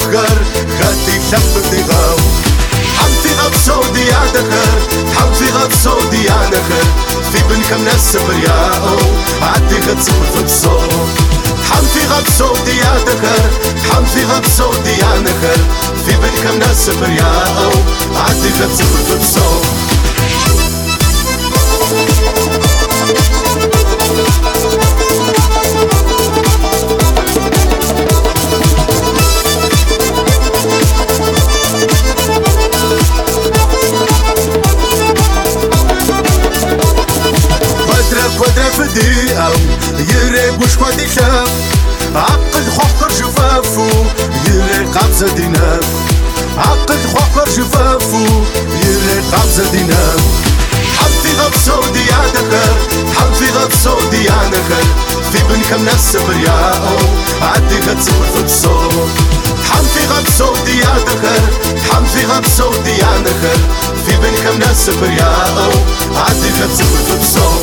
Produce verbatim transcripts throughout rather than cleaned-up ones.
غر خاتي لفت غاو حمتي غب سودي عدخر حمتي غب سودي عدخر في بن كم ناس برياء عدي غد صفر بصوت حمتي غب سودي عدخر حمتي غب سودي عدخر في بن كم ناس برياء عدي غد صفر بصوت قدرة فدي أو يريب وش قد يخاف عقد خوخر شفافو يري قبضة ديناف عقد خوخر شفافو يري قبضة ديناف حمتي غب سودي عدخر حمتي غب سودي عدخر في بن كم ناس برياء عدي غد صفر بصوت حمتي غب سودي عدخر حمتي غب سودي عدخر في بن كم ناس برياء عدي غد صفر بصوت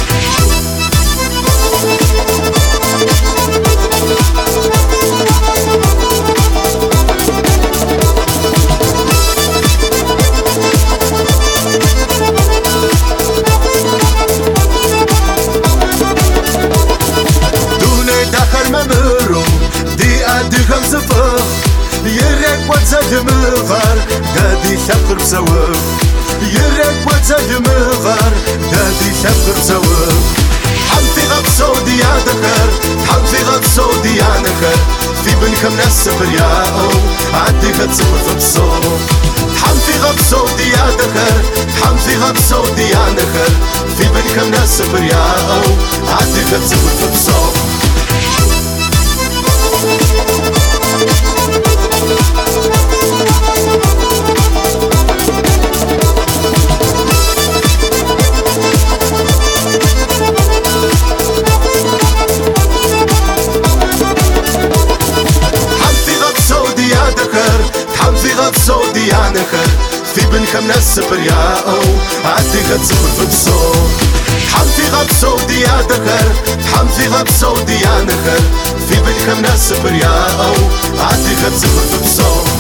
يريك وتزاد مغار دادي شفر بزوف يريك وتزاد مغار دادي شفر بزوف حمتي غب سودي عدخر حمتي غب سودي عدخر في بن كم ناس برياء عدي غد صفر بصوت حمتي غب سودي عدخر حمتي غب سودي عدخر في بن كم ناس برياء عدي غد صفر بصوت سودي عنخر في بن كم ناس برياء عدي غد صفر بصوت حمتي غب سودي عدخر حمتي غب سودي عنخر في بن كم ناس برياء عدي غد صفر بصوت